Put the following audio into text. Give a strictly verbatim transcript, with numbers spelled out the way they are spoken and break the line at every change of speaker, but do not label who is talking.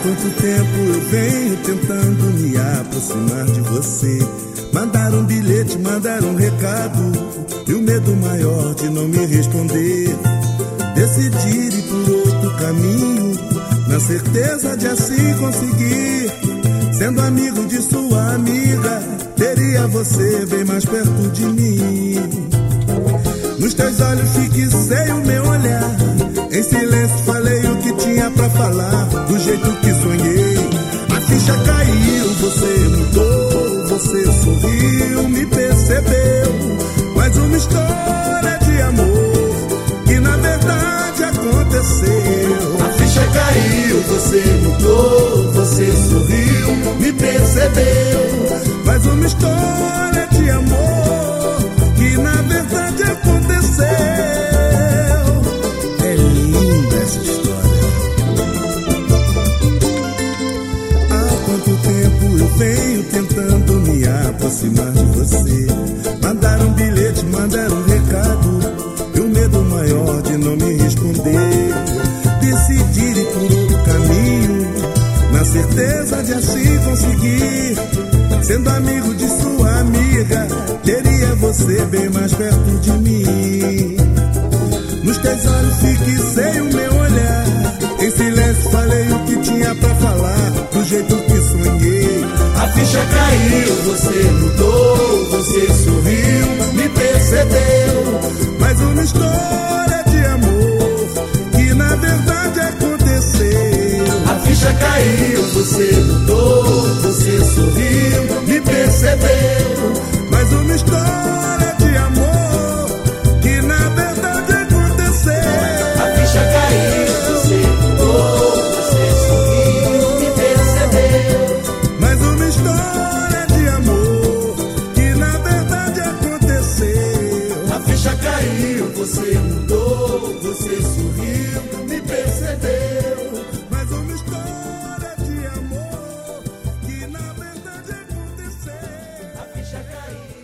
quanto tempo eu venho tentando me aproximar de você. Mandar um bilhete, mandar um recado, e o medo maior de não me responder. Decidir ir por outro caminho, na certeza de assim conseguir. Sendo amigo de sua amiga, teria você bem mais perto de mim. Nos teus olhos fixei o meu olhar, em silêncio falei o que tinha pra falar, do jeito que sonhei. A ficha caiu, você mudou, você sorriu, me percebeu. Mais uma história de amor que na verdade aconteceu. A ficha caiu, você mudou, você sorriu, me percebeu. Mais uma história de amor que na verdade aconteceu. É linda essa história. Há quanto tempo eu venho tentando me aproximar de você. Mandar um bilhete, mandar um recado, e o medo maior de não me responder. Decidir ir por outro caminho, na certeza de assim conseguir. Sendo amigo de sua amiga, teria você bem mais perto de mim. Nos teus olhos fixei o meu olhar, em silêncio falei o que tinha pra falar, do jeito que sonhei. A ficha caiu, você mudou, você sorriu, me percebeu. Mais uma história de amor que na verdade aconteceu. A ficha caiu, você mudou, você sorriu, me percebeu. Mais uma história de amor que na verdade aconteceu. A ficha caiu, você mudou, você sorriu, me percebeu. Mais uma história de amor que na verdade aconteceu. A ficha caiu, você mudou, você sorriu, me percebeu. Mais uma história de amor que na verdade aconteceu. A ficha caiu.